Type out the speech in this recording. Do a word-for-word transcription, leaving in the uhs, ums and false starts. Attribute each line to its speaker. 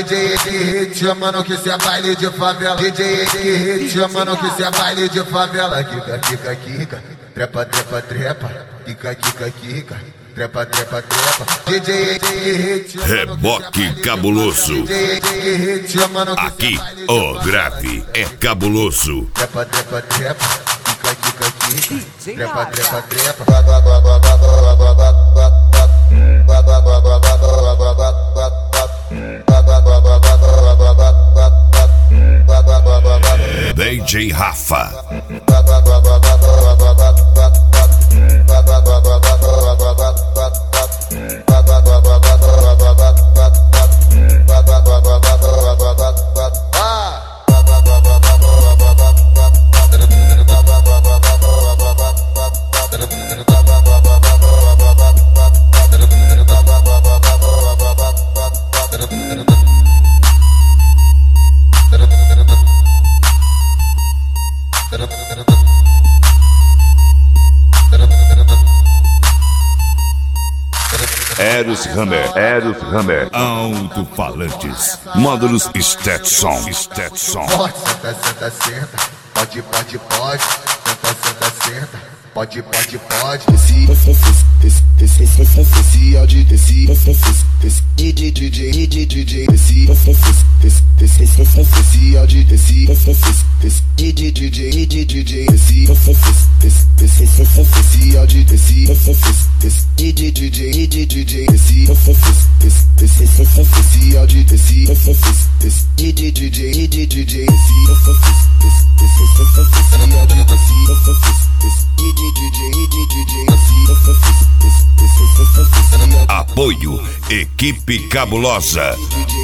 Speaker 1: D J Henrique chamando que cê é baile de favela. D J Henrique chamando que cê é baile de favela. Kika, kika, kika, trepa, trepa, trepa, kika, kika, kika, trepa, trepa, trepa. D J Henrique
Speaker 2: Reboque cabuloso. Aqui o grave é cabuloso.
Speaker 1: Trepa, trepa, trepa, kika, kika, kika, trepa, trepa, trepa.
Speaker 2: D J Rafa. Eros Hammer, Eros Hammer, alto-falantes, módulos Stetson, Stetson.
Speaker 1: Pode, senta, senta, senta, pode, pode, pode, senta, senta, senta, pode, pode, pode. Desci, desci, desci, desci, desci, áudio, desci, desci, D J, D J, D J, desci, desci, desci, desci, áudio, desci, desci, D J, D J, D J, desci, desci, desci, áudio, desci, D J, D J, D J, desci, desci, áudio, desci, D J, D J, D J, desci,
Speaker 2: Apoio Equipe Cabulosa.